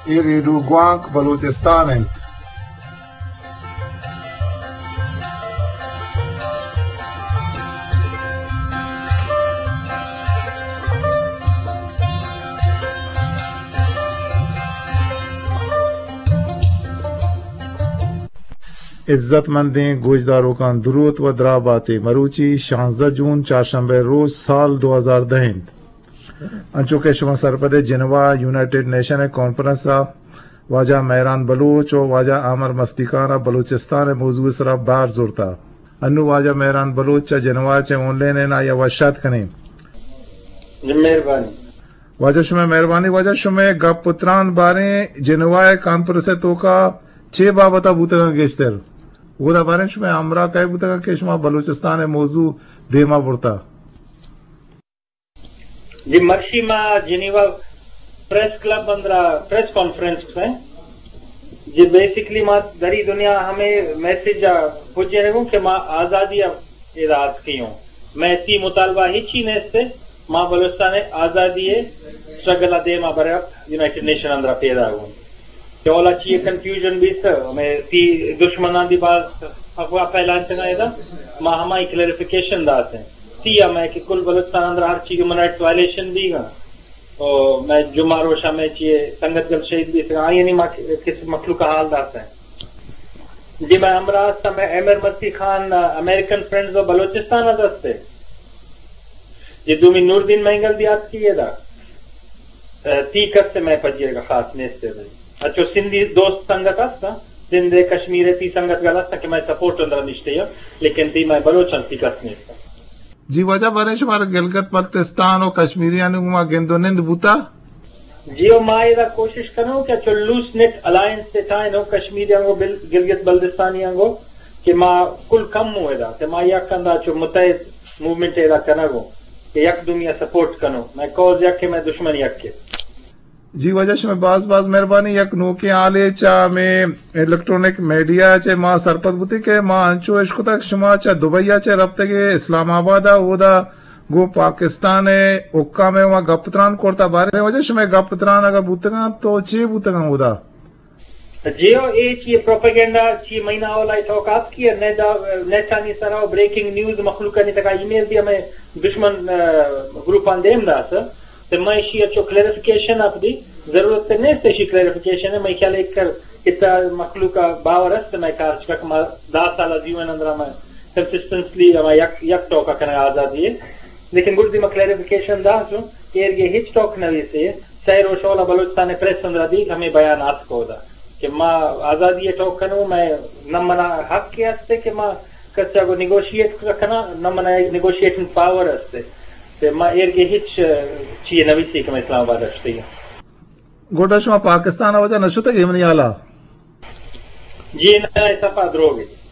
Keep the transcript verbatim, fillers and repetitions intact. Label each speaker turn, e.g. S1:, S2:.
S1: iridu guank Baluchistan. इज्जतमंदें गोजदारों का दुरूद व दराबाते मरूची शानज़दा जून चारशंबे रोज साल दो हजार दहिंद अंचो के शुमा सरपदे जिनवा यूनाइटेड नेशन कॉन्फ्रेंस वाजा मैरान बलूच और वाजा आमर मस्तिकाना बलूचिस्तान मौजूद सरा बार जुरता अनु वाजा मैरान बलूच चा जिनवा चे ऑनलाइन ना या वशात कने
S2: मेहरबानी
S1: वाजा शुमे मेहरबानी वाजा शुमे गप पुत्रान बारे जिनवा कॉन्फ्रेंस तो का चे बाबता बुतगा गेस्टर वो बारे में हमरा कई बुतगा के शुमा बलूचिस्तान मौजू देमा बुरता
S2: जी मर्शी मा जिनेवा प्रेस क्लब अंदरा प्रेस कॉन्फ्रेंस में जी बेसिकली मा दरी दुनिया हमें मैसेज पुजे रहो कि मां आजादी इराद की हूं मैं ती मुतालबा ही चीने से मां बलूचिस्तान आजादी स्ट्रगल दे मा बरे यूनाइटेड नेशन अंदरा पैदा हुआ केवल अच्छी कंफ्यूजन भी था मैं ती दुश्मना दी बात अफवाह फैलाने से ना इधर मां हमारी क्लैरिफिकेशन दाते हैं ती या मैं कि कुल बलूचिस्तान अंदर हर चीज ह्यूमन राइट्स वायलेशन भी गा और मैं जुमा रोशा में चाहिए संगत गल शहीद भी था ये नहीं मां किस मखलूक का हाल दाते हैं जी मैं हमरा समय एमर मसी खान अमेरिकन फ्रेंड्स और बलूचिस्तान अदस्ते ये दूमी नूरदीन महंगल दियात की ये दा ती कस से मैं पजिएगा खास नेस्ते भाई अच्छो सिंधी दोस्त संगत अस्ता सिंधे कश्मीर ती संगत गल अस्ता कि मैं सपोर्ट अंदर निश्चय लेकिन ती मैं बलोचन ती कसने
S1: जी वजह बारे शुमार गिलगित बल्तिस्तान और कश्मीरियान मा गेंदो निंद बुता
S2: जियो मायदा कोशिश करो कि अच्छो लूस नेट अलायंस से था नो कश्मीरियान गिलगित बल्तिस्तानियान को कि मां कुल कम होएदा ते मां या कंदा अच्छो मुतहिद मूवमेंट एदा कनगो कि यक दुनिया सपोर्ट कनो मैं कॉज यक के मैं दुश्मन यक के
S1: जी वजह में बाज बाज मेहरबानी यक नोके आले चा में इलेक्ट्रॉनिक मीडिया चे मां सरपत बुती के मां अंचो इश्क तक शुमा चा दुबईया चे रब्ते के इस्लामाबाद ओदा गो पाकिस्तान उक्का में वहां गपत्रान कोरता बारे वजह में गपत्रान अगर बुतगा तो चे बुतगा ओदा
S2: जियो ए ची प्रोपेगेंडा ची महीना वाला टॉक की ने दा नेचानी सराव ब्रेकिंग न्यूज मखलूक ने तका ईमेल दिया मैं दुश्मन ग्रुप आन देम दास तो मैं इसी अच्छो क्लैरिफिकेशन आप दी जरूरत नहीं से इसी क्लैरिफिकेशन है मैं ख्याल एक कर कितना मखलूक का बावरस से मैं कार चक मा दास साल जीवन अंदर में कंसिस्टेंटली मैं यक यक टॉक करने आजादी है लेकिन गुड दी मैं क्लैरिफिकेशन दास हूं कि ये हिच टॉक नवी से सैर और शोला बलूचिस्तान प्रेस अंदर दी हमें बयान आत को दा कि मां आजादी टॉक करूं मैं न मना हक के हस्ते कि मां कच्चा को नेगोशिएट करना न मना नेगोशिएटिंग पावर हस्ते ते मां एर के हिच ची नवी सी के इस्लामाबाद हस्ते
S1: गोडा शुमा पाकिस्तान वजह नशुत गेमनी आला
S2: जी ना सफा द्रोगे